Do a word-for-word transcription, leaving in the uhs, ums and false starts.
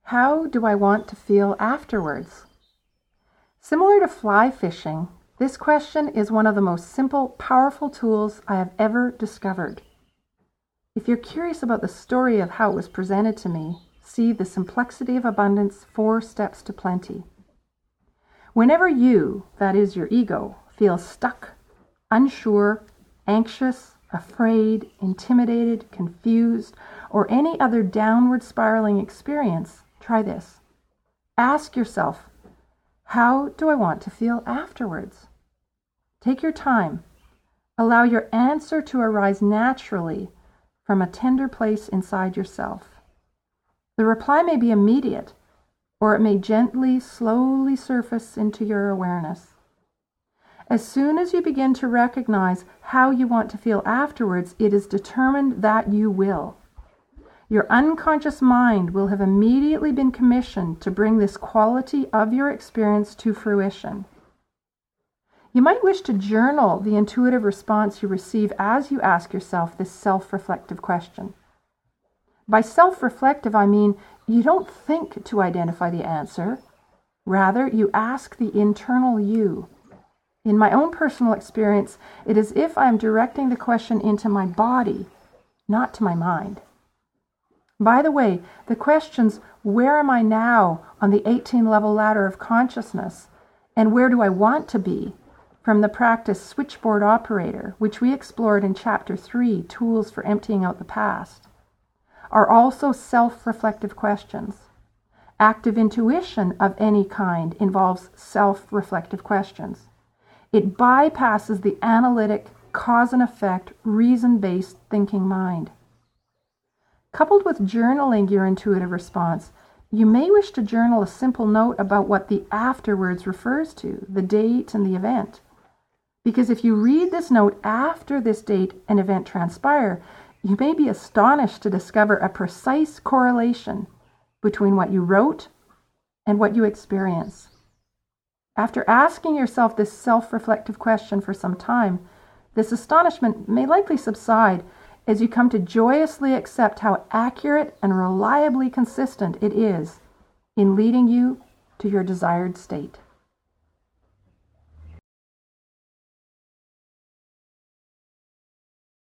How do I want to feel afterwards? Similar to fly fishing, this question is one of the most simple, powerful tools I have ever discovered. If you're curious about the story of how it was presented to me, see The Simplexity of Abundance, Four Steps to Plenty. Whenever you, that is your ego, feel stuck, unsure, anxious, afraid, intimidated, confused, or any other downward spiraling experience, try this. Ask yourself, how do I want to feel afterwards? Take your time. Allow your answer to arise naturally from a tender place inside yourself. The reply may be immediate, or it may gently, slowly surface into your awareness. As soon as you begin to recognize how you want to feel afterwards, it is determined that you will. Your unconscious mind will have immediately been commissioned to bring this quality of your experience to fruition. You might wish to journal the intuitive response you receive as you ask yourself this self-reflective question. By self-reflective, I mean you don't think to identify the answer. Rather, you ask the internal you. In my own personal experience, it is as if I am directing the question into my body, not to my mind. By the way, the questions, where am I now on the eighteen-level ladder of consciousness, and where do I want to be, from the practice Switchboard Operator, which we explored in Chapter three, Tools for Emptying Out the Past, are also self-reflective questions. Active intuition of any kind involves self-reflective questions. It bypasses the analytic, cause and effect, reason-based thinking mind. Coupled with journaling your intuitive response, you may wish to journal a simple note about what the afterwards refers to, the date and the event. Because if you read this note after this date and event transpire, you may be astonished to discover a precise correlation between what you wrote and what you experience. After asking yourself this self-reflective question for some time, this astonishment may likely subside as you come to joyously accept how accurate and reliably consistent it is in leading you to your desired state.